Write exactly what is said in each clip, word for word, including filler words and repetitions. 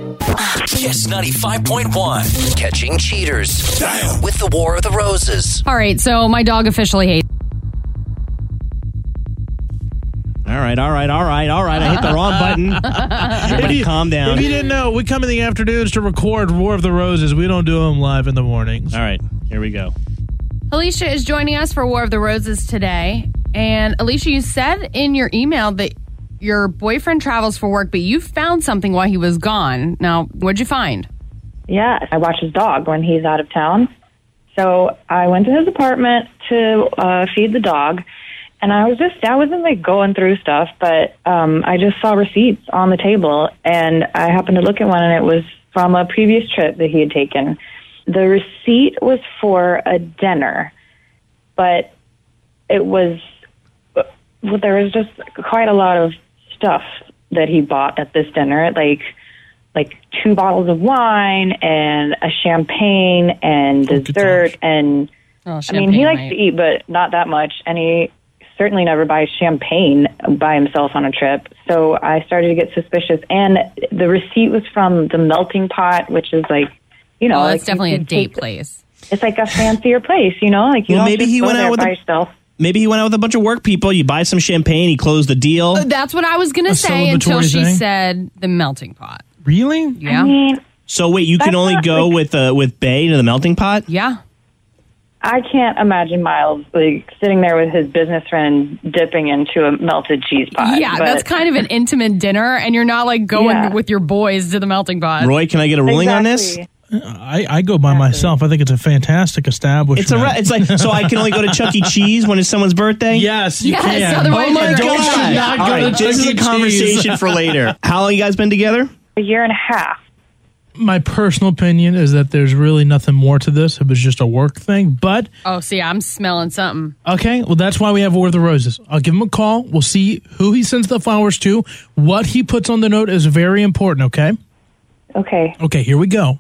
Kiss ninety-five point one. Catching cheaters. Damn. With the War of the Roses. All right, so my dog officially hates. All right, all right, all right, all right. I hit the wrong button. Everybody calm down. If you didn't know, we come in the afternoons to record War of the Roses. We don't do them live in the mornings. All right, here we go. Alicia is joining us for War of the Roses today. And Alicia, you said in your email that your boyfriend travels for work, but you found something while he was gone. Now, what'd you find? Yeah, I watch his dog when he's out of town. So I went to his apartment to uh, feed the dog. And I was just, I wasn't like going through stuff, but um, I just saw receipts on the table, and I happened to look at one, and it was from a previous trip that he had taken. The receipt was for a dinner, but it was, well, there was just quite a lot of stuff that he bought at this dinner, like like two bottles of wine and a champagne and Oh, dessert, gosh. and Oh, I mean, he likes might- to eat, but not that much, and he certainly never buys champagne by himself on a trip. So I started to get suspicious. And the receipt was from the Melting Pot, which is like, you know, Oh, like that's definitely you a can date take- place. It's like a fancier place, you know, like you Well, don't maybe just he go went out there with by a- yourself. Maybe he went out with a bunch of work people. You buy some champagne. He closed the deal. That's what I was going to A say until celebratory she thing? said the melting pot. Really? Yeah. I mean, So wait, you can That's only not go like- with uh, with Bay to the melting pot? Yeah. I can't imagine Miles like sitting there with his business friend dipping into a melted cheese pie. Yeah, but- that's kind of an intimate dinner, and you're not like going Yeah. with your boys to the melting pot. Roy, can I get a ruling on this? Exactly. I, I go by myself. I think it's a fantastic establishment. It's a re- it's like so I can only go to Chuck E. Cheese when it's someone's birthday. Yes, you Yes, can. otherwise Oh my you're god! going to not All go right, to this is Chuck a E. Cheese. conversation for later. How long you guys been together? A year and a half. My personal opinion is that there's really nothing more to this. It was just a work thing. But, Oh, see, I'm smelling something. okay, well, that's why we have War of the Roses. I'll give him a call. We'll see who he sends the flowers to. What he puts on the note is very important, okay? Okay. Okay, here we go.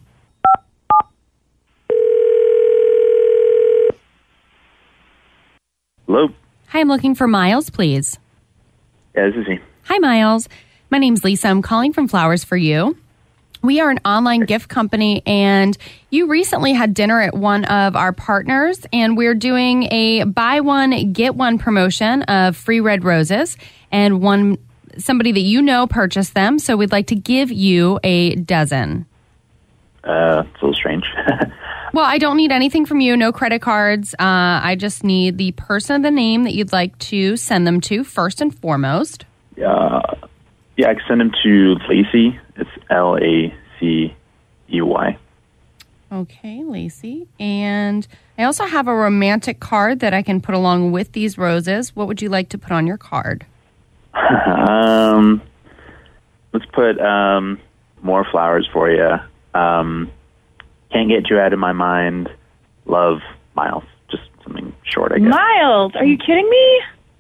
Hello. Hi, I'm looking for Miles, please. Yeah, this is he. Hi, Miles. My name's Lisa. I'm calling from Flowers for You. We are an online gift company, and you recently had dinner at one of our partners, and we're doing a buy one, get one promotion of free red roses, and one somebody that you know purchased them, so we'd like to give you a dozen. Uh, it's a little strange. Well, I don't need anything from you, no credit cards. Uh, I just need the person, the name that you'd like to send them to, first and foremost. uh, yeah, I can send him to Lacey. It's L A C E Y. Okay, Lacey. And I also have a romantic card that I can put along with these roses. What would you like to put on your card? um, let's put um, more flowers for you. Um, can't get you out of my mind. Love, Miles. Just something short, I guess. Miles, are you kidding me?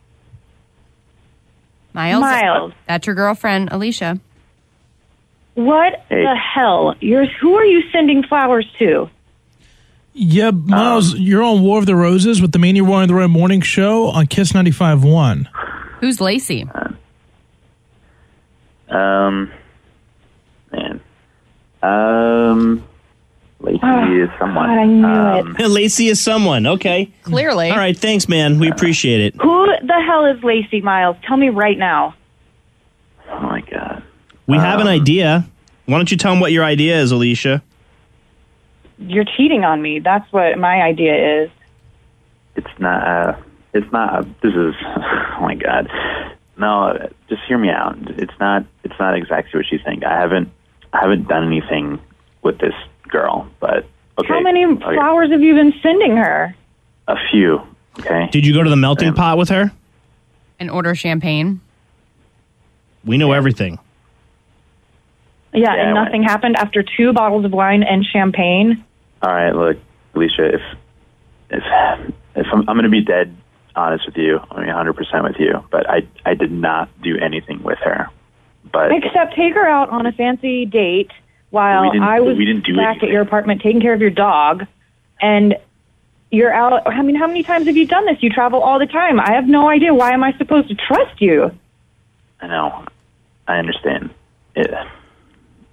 Miles? Miles. That's your girlfriend, Alicia. What Hey. the hell? You're, who are you sending flowers to? Yeah, Miles, you're on War of the Roses with the Mania War of the Road morning show on Kiss ninety-five point one. Who's Lacey? Um, man. Um, Lacey Oh, is someone. God, I knew um, Lacey is someone. Okay. Clearly. All right. Thanks, man. We appreciate it. Who the hell is Lacey, Miles? Tell me right now. Oh, my God. We have an Um, idea. Why don't you tell him what your idea is, Alicia? You're cheating on me. That's what my idea is. It's not, uh, it's not, uh, this is, oh my God. No, just hear me out. It's not, it's not exactly what you think. I haven't, I haven't done anything with this girl, but okay. How many okay. flowers have you been sending her? A few, okay? Did you go to the melting Um, pot with her? And order champagne. We know everything. Yeah, Yeah, and I nothing went. happened after two bottles of wine and champagne. All right, look, Alicia, if, if, if I'm, I'm going to be dead honest with you, I'm going to be one hundred percent with you, but I, I did not do anything with her. But Except take her out on a fancy date while We didn't- I was we didn't do back anything. at your apartment taking care of your dog. And you're out. I mean, how many times have you done this? You travel all the time. I have no idea. Why am I supposed to trust you? I know, I understand. It,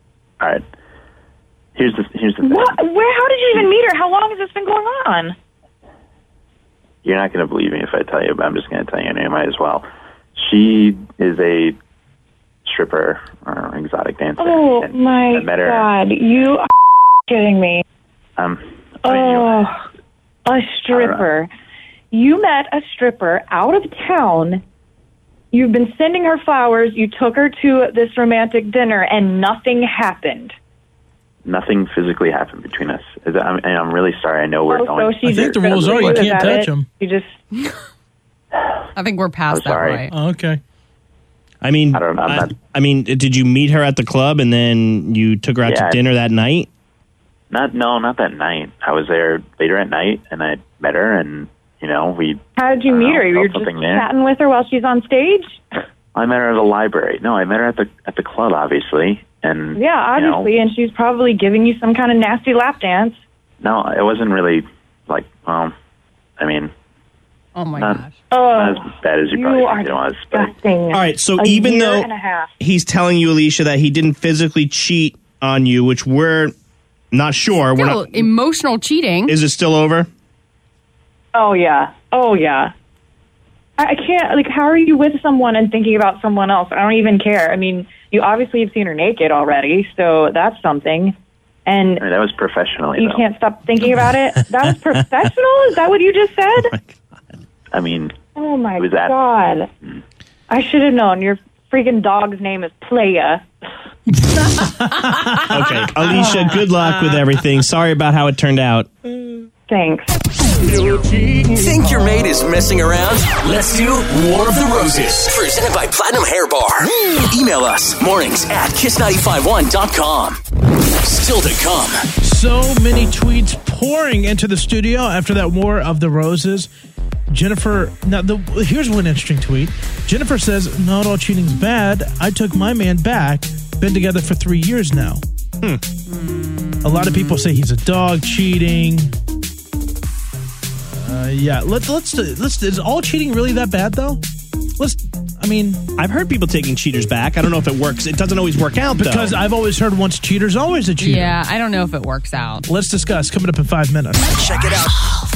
all right. Here's the here's the thing. What? Where? How did you even meet her? How long has this been going on? You're not going to believe me if I tell you, but I'm just going to tell you anyway. Might as well. She is a stripper or exotic dancer. Oh and my I met her, God! You are kidding me? Um. I mean, Oh, a stripper. You met a stripper out of town. You've been sending her flowers. You took her to this romantic dinner, and nothing happened. Nothing physically happened between us. I'm, and I'm really sorry. I know we're Oh, going. so she I think just the rules are you is can't that touch it? 'em. You just I think we're past I'm that sorry. point. Oh, okay. I mean, I don't- I'm I, not- I mean, did you meet her at the club and then you took her out Yeah. to dinner that night? Not no, not that night. I was there later at night, and I met her, and you know we. how did you I don't meet know, her? You were felt just something there. chatting with her while she's on stage. I met her at the library. No, I met her at the at the club, obviously, and Yeah, you know, obviously, and she's probably giving you some kind of nasty lap dance. no, it wasn't really like. Well, I mean, Oh my Not- gosh. Oh, not as bad as you you probably are think it was, but disgusting. All right, so A even year though and a half. he's telling you, Alicia, that he didn't physically cheat on you, which we're not sure. We're Still, not. emotional cheating. Is it still over? Oh yeah, oh yeah. I I can't, like, how are you with someone and thinking about someone else? I don't even care. I mean, you obviously have seen her naked already, so that's something. And I mean, that was professionally. you though. can't stop thinking about it. That was professional? Is that what you just said? I mean, Oh, my was that- God. I should have known. Your freaking dog's name is Playa. Okay, Alicia, good luck with everything. Sorry about how it turned out. Thanks. Think your mate is messing around? Let's do War of the Roses. Presented by Platinum Hair Bar. Email us mornings at kiss nine five one dot com. Still to come. So many tweets pouring into the studio after that War of the Roses. Jennifer, now the, here's one interesting tweet. Jennifer says, not all cheating's bad. I took my man back. Been together for three years now. Hmm. A lot of people say he's a dog cheating. Uh, yeah, let's let's let's. Is all cheating really that bad though? Let's. I mean, I've heard people taking cheaters back. I don't know if it works. It doesn't always work out, because though. I've always heard once a cheater's always a cheater. Yeah, I don't know if it works out. Let's discuss coming up in five minutes. Check it out.